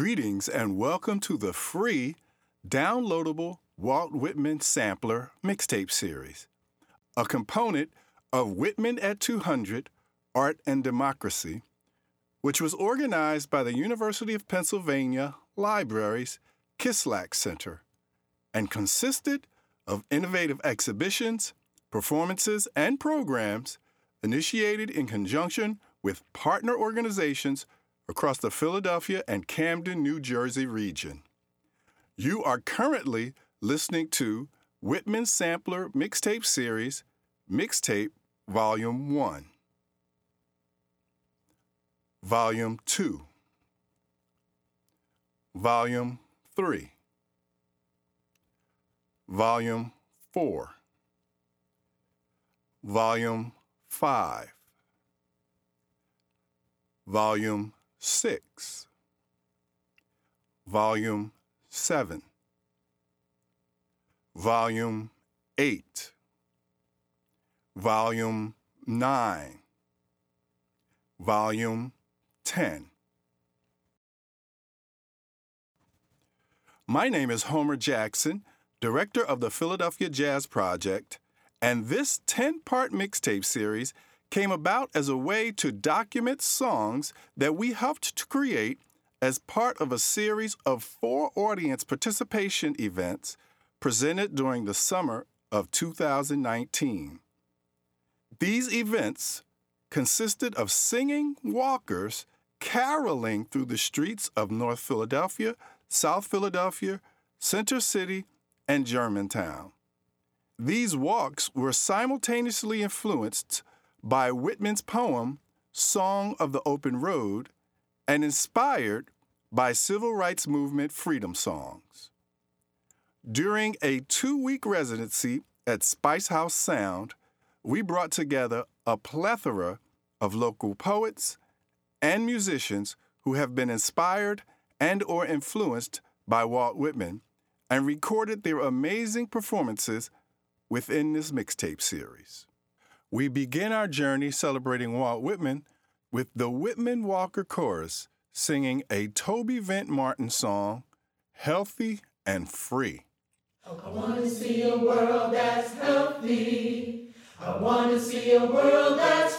Greetings and welcome to the free, downloadable Walt Whitman Sampler Mixtape Series, a component of Whitman at 200, Art and Democracy, which was organized by the University of Pennsylvania Libraries Kislak Center and consisted of innovative exhibitions, performances, and programs initiated in conjunction with partner organizations across the Philadelphia and Camden, New Jersey region. You are currently listening to Whitman Sampler Mixtape Series, Mixtape Volume 1, Volume 2, Volume 3, Volume 4, Volume 5, Volume 6, Volume 7, Volume 8, Volume 9, Volume 10. My name is Homer Jackson, Director of the Philadelphia Jazz Project, and this 10-part mixtape series came about as a way to document songs that we helped to create as part of a series of 4 audience participation events presented during the summer of 2019. These events consisted of singing walkers caroling through the streets of North Philadelphia, South Philadelphia, Center City, and Germantown. These walks were simultaneously influenced by Whitman's poem, Song of the Open Road, and inspired by civil rights movement freedom songs. During a 2-week residency at Spice House Sound, we brought together a plethora of local poets and musicians who have been inspired and or influenced by Walt Whitman and recorded their amazing performances within this mixtape series. We begin our journey celebrating Walt Whitman with the Whitman Walker Chorus singing a Toby Vent Martin song, Healthy and Free. I want to see a world that's healthy. I want to see a world that's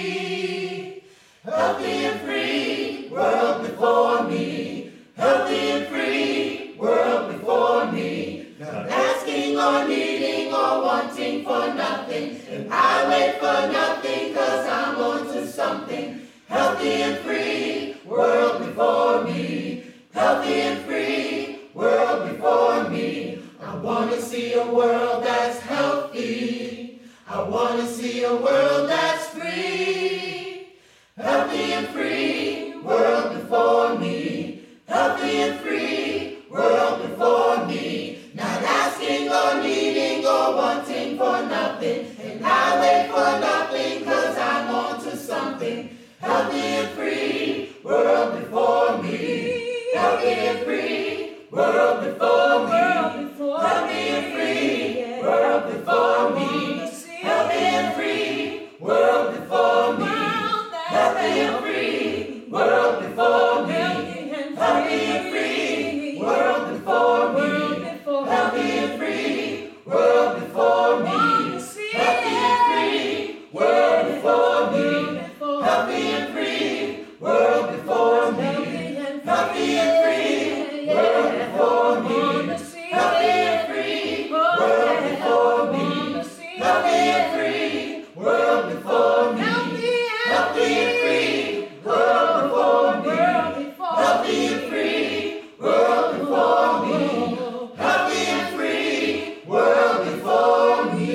free. Healthy and free, world before me. Healthy and free, world before me. Not asking or needing or wanting for nothing. And I wait for nothing 'cause I'm on to something. Healthy and free, world before me. Healthy and free, world before me. I want to see a world that's healthy. I want to see a world that's free. Healthy and free, world before me. Healthy and free, world before me. Not asking or needing or wanting for nothing. And I wait for nothing 'cause I'm on to something. Healthy and free, world before me. Healthy and free, world before me. Healthy and free, world before me. Healthy and free, world before me. Healthy and free, world before me. Healthy and free, world before me. Healthy and free, world before me. Healthy and free, world before me. Healthy and free, world before me. Healthy and free, world before me. Healthy and free, world before me. Healthy and free, world before me. Healthy and free, world before me. Healthy and free, world before me. Healthy and free, world before me.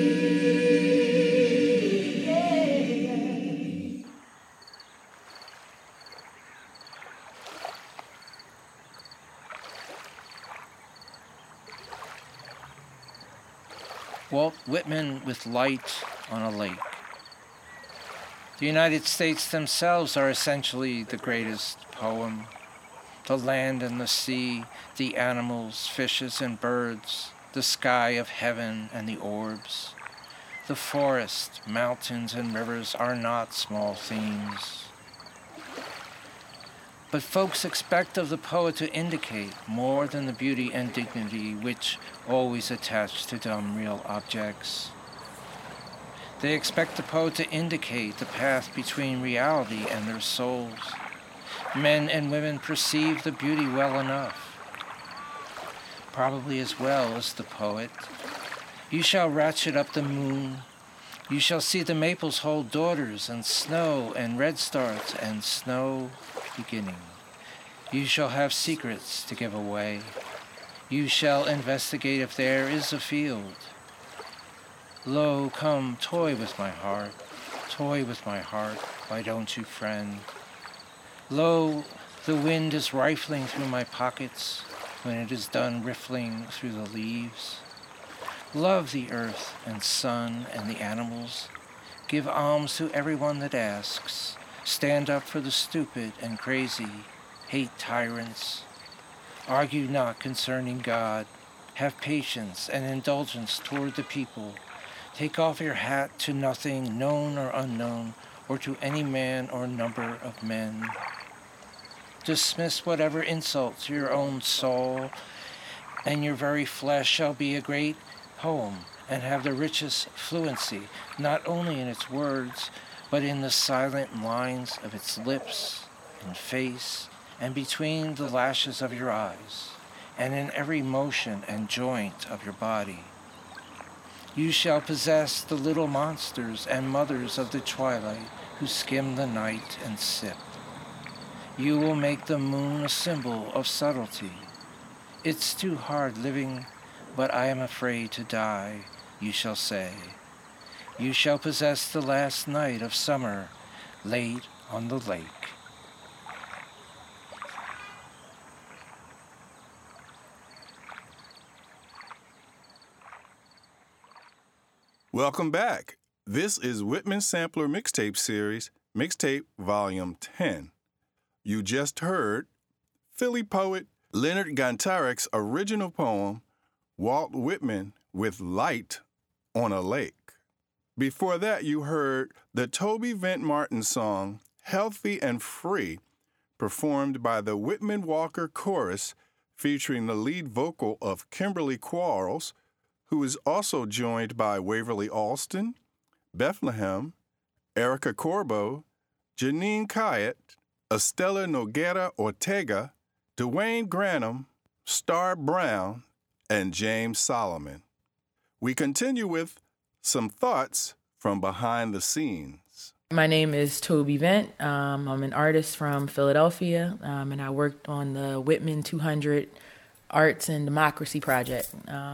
Walt Whitman with Light on a Lake. The United States themselves are essentially the greatest poem. The land and the sea, the animals, fishes and birds, the sky of heaven and the orbs. The forest, mountains and rivers are not small themes. But folks expect of the poet to indicate more than the beauty and dignity which always attach to dumb real objects. They expect the poet to indicate the path between reality and their souls. Men and women perceive the beauty well enough, probably as well as the poet. You shall ratchet up the moon. You shall see the maples hold daughters, and snow and red stars and snow beginning. You shall have secrets to give away. You shall investigate if there is a field. Lo, come, toy with my heart, why don't you, friend? Lo, the wind is rifling through my pockets when it is done riffling through the leaves. Love the earth and sun and the animals. Give alms to everyone that asks. Stand up for the stupid and crazy. Hate tyrants. Argue not concerning God. Have patience and indulgence toward the people. Take off your hat to nothing, known or unknown, or to any man or number of men. Dismiss whatever insults your own soul, and your very flesh shall be a great poem, and have the richest fluency, not only in its words, but in the silent lines of its lips and face, and between the lashes of your eyes, and in every motion and joint of your body. You shall possess the little monsters and mothers of the twilight who skim the night and sip. You will make the moon a symbol of subtlety. It's too hard living, but I am afraid to die, you shall say. You shall possess the last night of summer, late on the lake. Welcome back. This is Whitman Sampler Mixtape Series, Mixtape Volume 10. You just heard Philly poet Leonard Gantarek's original poem, Walt Whitman with Light on a Lake. Before that, you heard the Toby Vent Martin song, Healthy and Free, performed by the Whitman Walker Chorus, featuring the lead vocal of Kimberly Quarles, who is also joined by Waverly Alston, Bethlehem, Erica Corbo, Janine Kyatt, Estela Noguera Ortega, Dwayne Granum, Star Brown, and James Solomon. We continue with some thoughts from behind the scenes. My name is Toby Vent. I'm an artist from Philadelphia, and I worked on the Whitman 200 Arts and Democracy Project.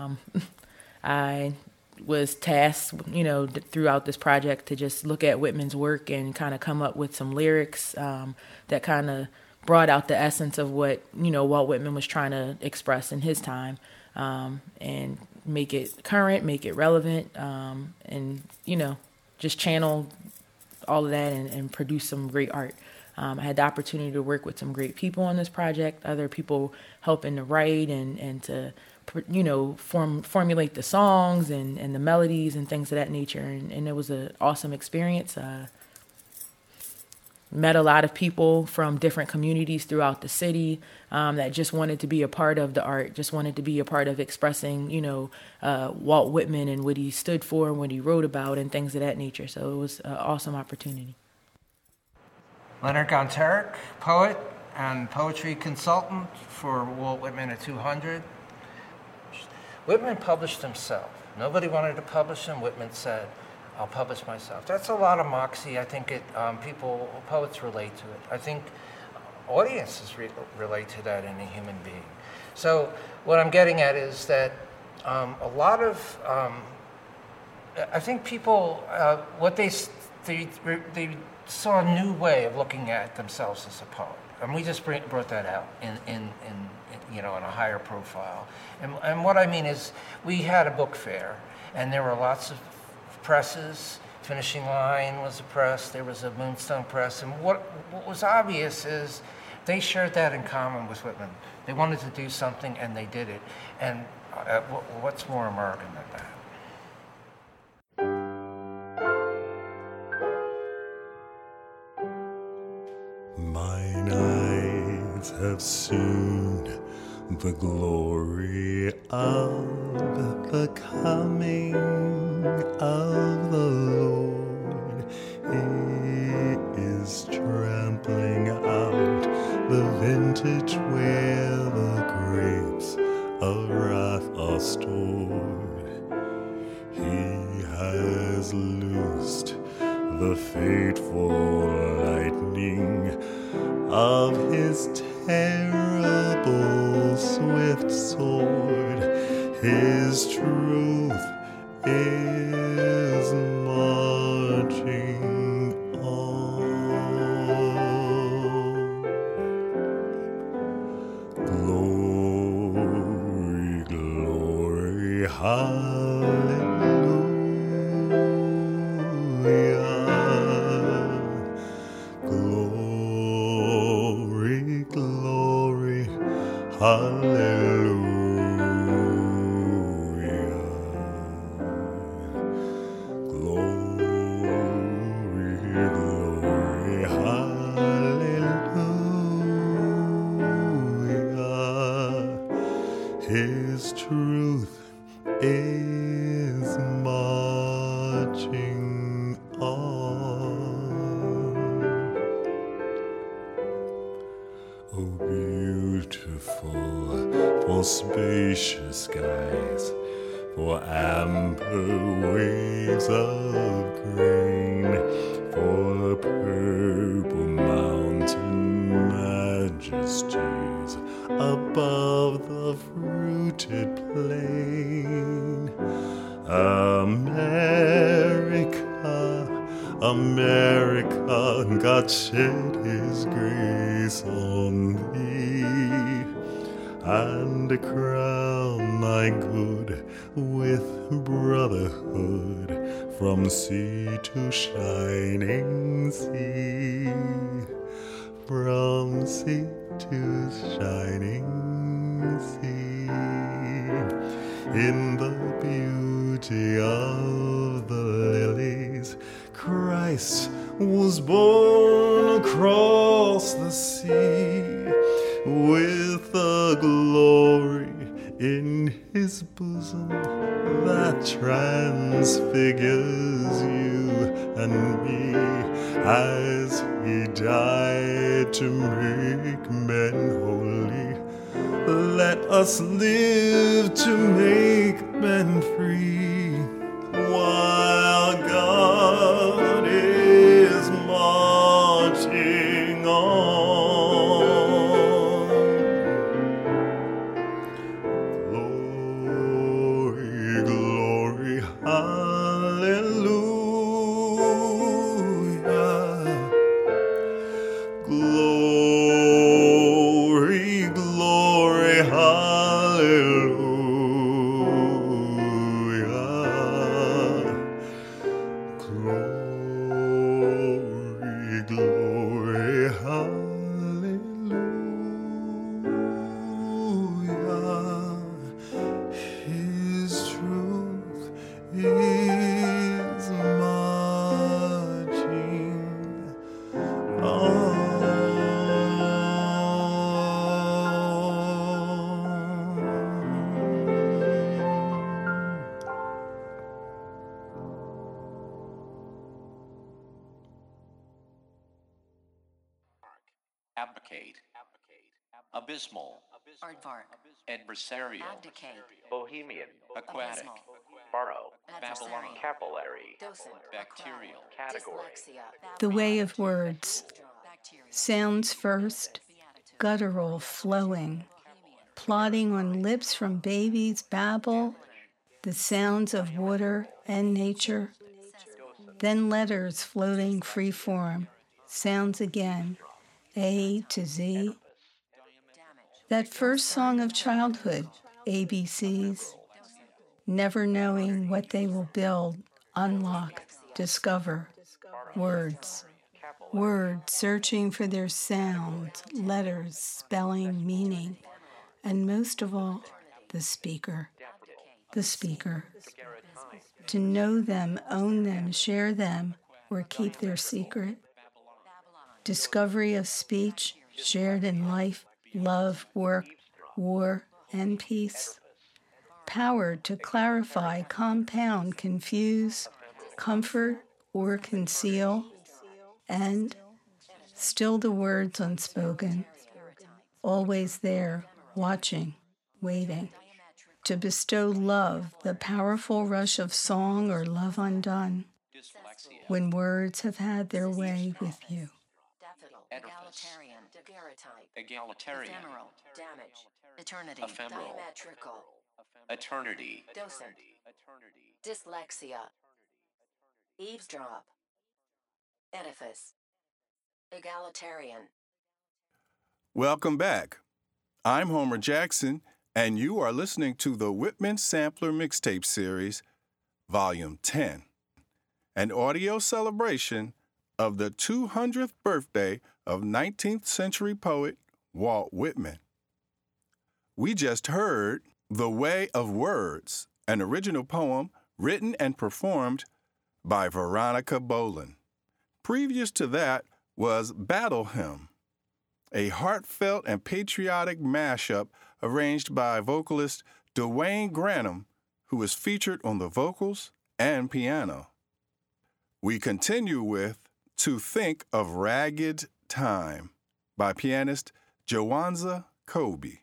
I was tasked, throughout this project to just look at Whitman's work and kind of come up with some lyrics that kind of brought out the essence of what, Walt Whitman was trying to express in his time, and make it current, make it relevant, and, just channel all of that and produce some great art. I had the opportunity to work with some great people on this project, other people helping to write and to formulate the songs and the melodies and things of that nature. And it was an awesome experience. Met a lot of people from different communities throughout the city that just wanted to be a part of the art, just wanted to be a part of expressing, Walt Whitman and what he stood for and what he wrote about and things of that nature. So it was an awesome opportunity. Leonard Gantarek, poet and poetry consultant for Walt Whitman at 200. Whitman published himself. Nobody wanted to publish him. Whitman said, I'll publish myself. That's a lot of moxie. I think poets relate to it. I think audiences relate to that in a human being. So what I'm getting at is that a lot of, I think people, they saw a new way of looking at themselves as a poet. And we just brought that out in a higher profile. And what I mean is, we had a book fair, and there were lots of presses. Finishing Line was a press. There was a Moonstone press. And what was obvious is they shared that in common with Whitman. They wanted to do something, and they did it. And what's more American than that? Mine have seen the glory of the coming of the Lord. He is trampling out the vintage where the grapes of wrath are stored. He has loosed the fateful lightning of his terrible swift sword. His truth is marching on. Glory, glory, hallelujah. Glory, glory, hallelujah. Glory, glory, hallelujah. His truth is marching on. Oh, beautiful for spacious skies, for amber waves of grain, for purple mountain majesties above the fruited plain. America, God shed his grace on thee, and crown thy good with brotherhood from sea to shining sea, from sea to shining sea. In the beauty of the lilies, Christ was born across the sea, with a glory in his bosom that transfigures you and me, as he died to make men holy. Let us live to make men free, while God is marching on. Glory, glory, hallelujah. Glory, glory, hallelujah. Glory, glory, hallelujah. His truth is marching on. Abdicate, abysmal, Aardvark, adversarial, abdicate, Bohemian, aquatic, abysmal, borrow, Babylon, capillary, docent, bacterial, category. dyslexia, The way of words. bacteria, Sounds first, guttural, flowing, plodding on lips from babies' babble, the sounds of water and nature, then letters floating free form, sounds again, A to Z. That first song of childhood, ABCs, never knowing what they will build, unlock, discover, words. Words searching for their sound, letters, spelling, meaning, and most of all, the speaker. The speaker. To know them, own them, share them, or keep their secret. Discovery of speech shared in life love, work, war, and peace. Power to clarify, compound, confuse, comfort, or conceal, and still the words unspoken, always there, watching, waiting, to bestow love, the powerful rush of song or love undone, when words have had their way with you. Egalitarian, daguerreotype, Egalitarian. ephemeral, damage, eternity, Ephemeral. diametrical, Eternity. docent, dyslexia, eavesdrop, edifice, egalitarian. Welcome back. I'm Homer Jackson, and you are listening to the Whitman Sampler Mixtape Series, Volume 10, an audio celebration of the 200th birthday of 19th century poet Walt Whitman. We just heard The Way of Words, an original poem written and performed by Veronica Boland. Previous to that was Battle Hymn, a heartfelt and patriotic mashup arranged by vocalist Dwayne Granum, who is featured on the vocals and piano. We continue with To Think of Ragged Time by pianist Jawanza Kobe.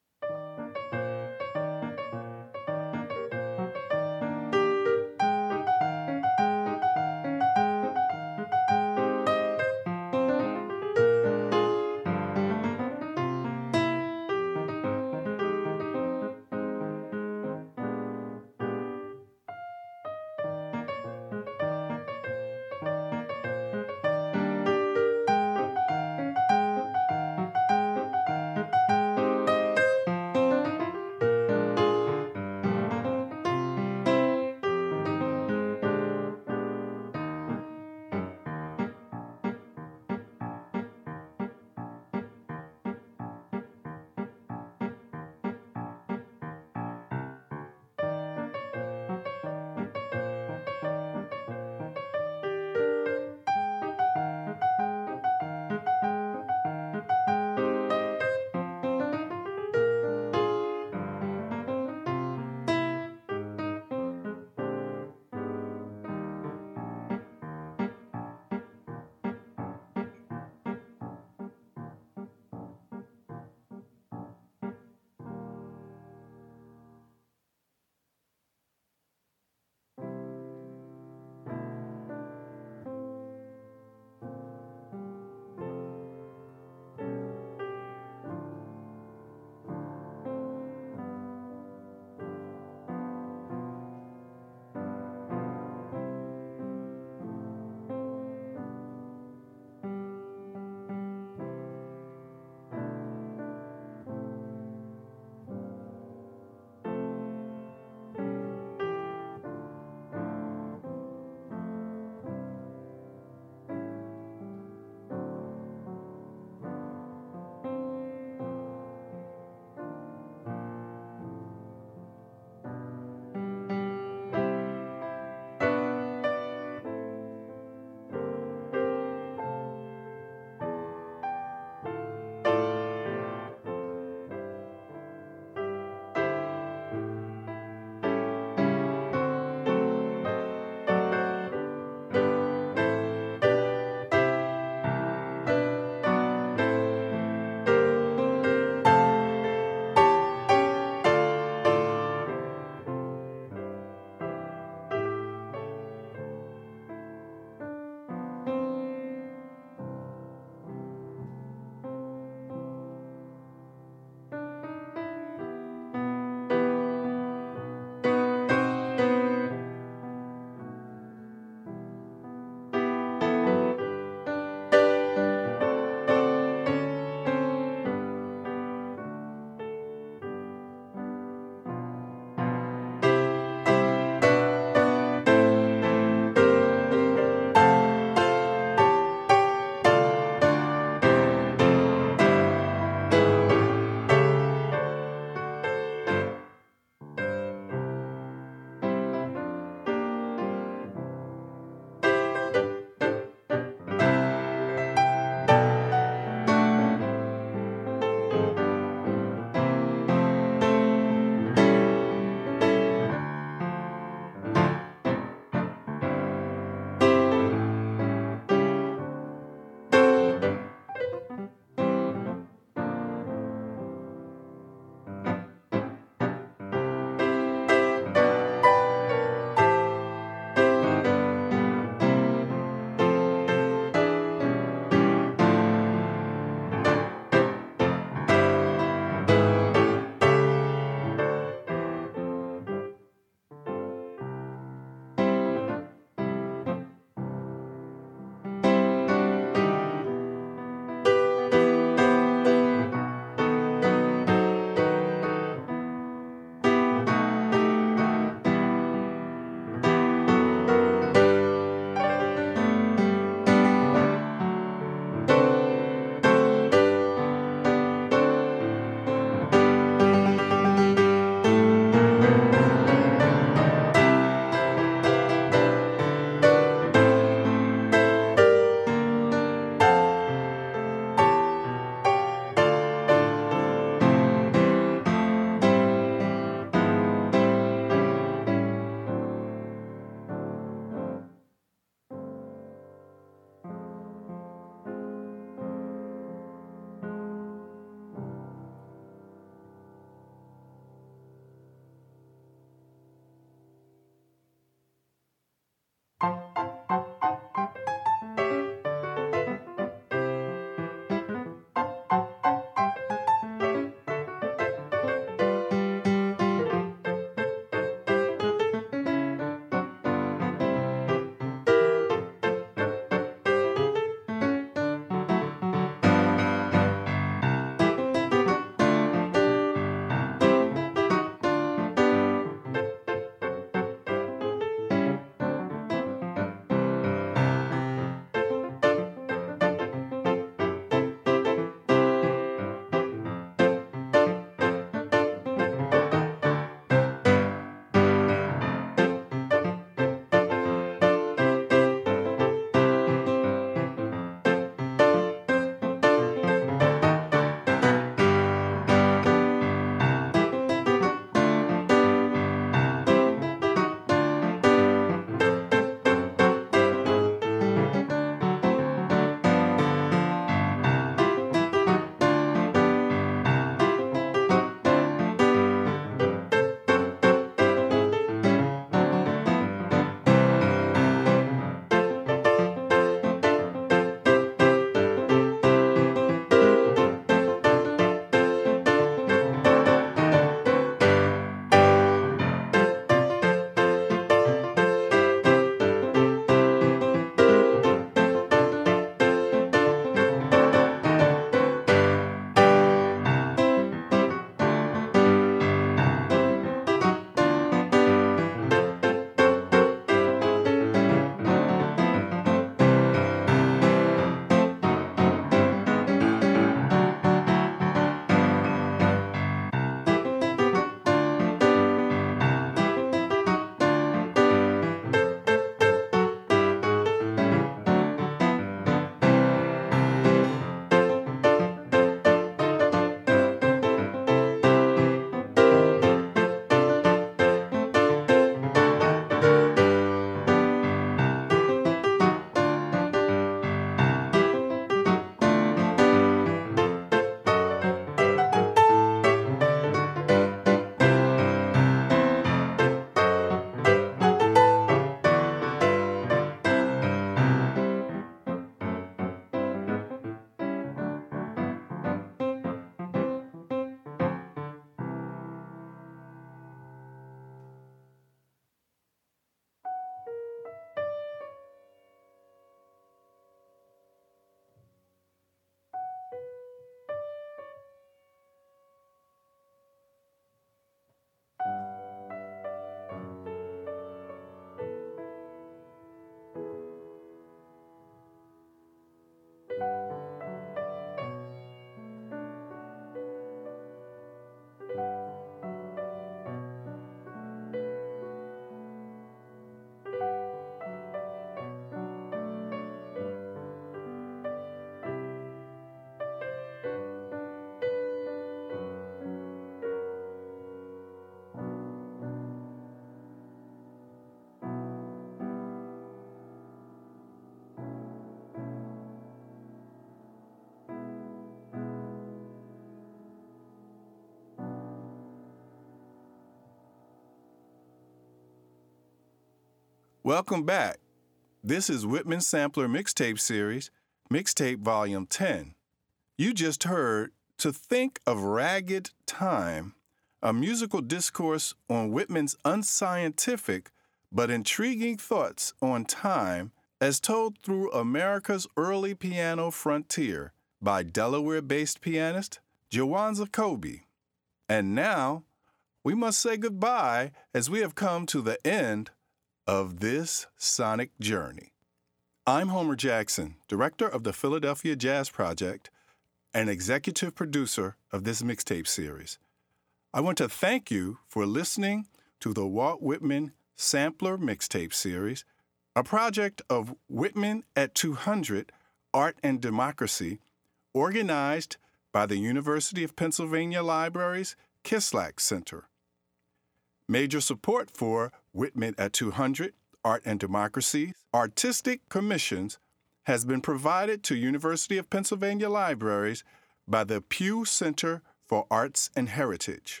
Welcome back. This is Whitman Sampler Mixtape Series, Mixtape Volume 10. You just heard To Think of Ragged Time, a musical discourse on Whitman's unscientific but intriguing thoughts on time as told through America's early piano frontier by Delaware-based pianist Jawanza Kobe. And now, we must say goodbye as we have come to the end of this sonic journey. I'm Homer Jackson, director of the Philadelphia Jazz Project and executive producer of this mixtape series. I want to thank you for listening to the Walt Whitman Sampler Mixtape Series, a project of Whitman at 200 Art and Democracy, organized by the University of Pennsylvania Library's Kislak Center. Major support for Whitman at 200 Art and Democracy's artistic commissions has been provided to University of Pennsylvania Libraries by the Pew Center for Arts and Heritage,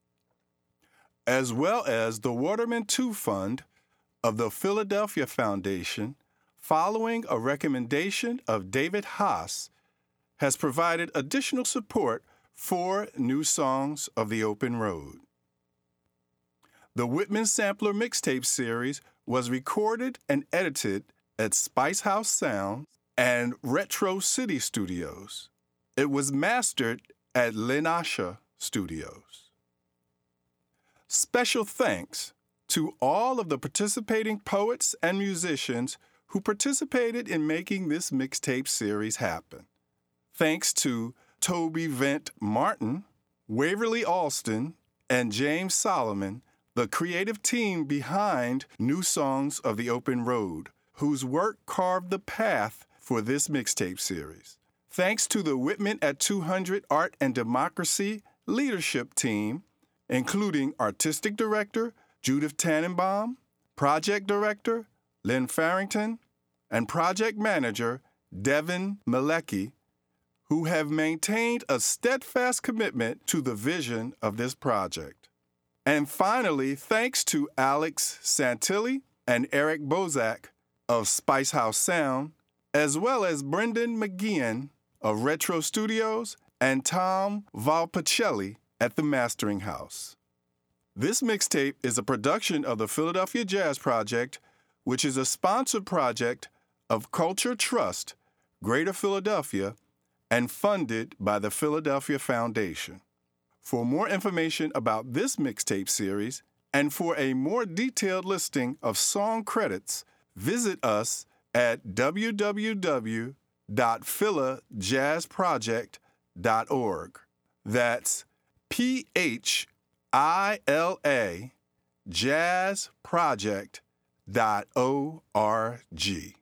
as well as the Waterman II Fund of the Philadelphia Foundation, following a recommendation of David Haas, has provided additional support for New Songs of the Open Road. The Whitman Sampler Mixtape Series was recorded and edited at Spice House Sound and Retro City Studios. It was mastered at Lenasha Studios. Special thanks to all of the participating poets and musicians who participated in making this mixtape series happen. Thanks to Toby Vent Martin, Waverly Alston, and James Solomon, the creative team behind New Songs of the Open Road, whose work carved the path for this mixtape series. Thanks to the Whitman at 200 Art and Democracy leadership team, including Artistic Director Judith Tannenbaum, Project Director Lynn Farrington, and Project Manager Devin Malecki, who have maintained a steadfast commitment to the vision of this project. And finally, thanks to Alex Santilli and Eric Bozak of Spice House Sound, as well as Brendan McGeehan of Retro Studios and Tom Valpicelli at the Mastering House. This mixtape is a production of the Philadelphia Jazz Project, which is a sponsored project of Culture Trust, Greater Philadelphia, and funded by the Philadelphia Foundation. For more information about this mixtape series and for a more detailed listing of song credits, visit us at www.philajazzproject.org. That's PHILA jazzproject.org.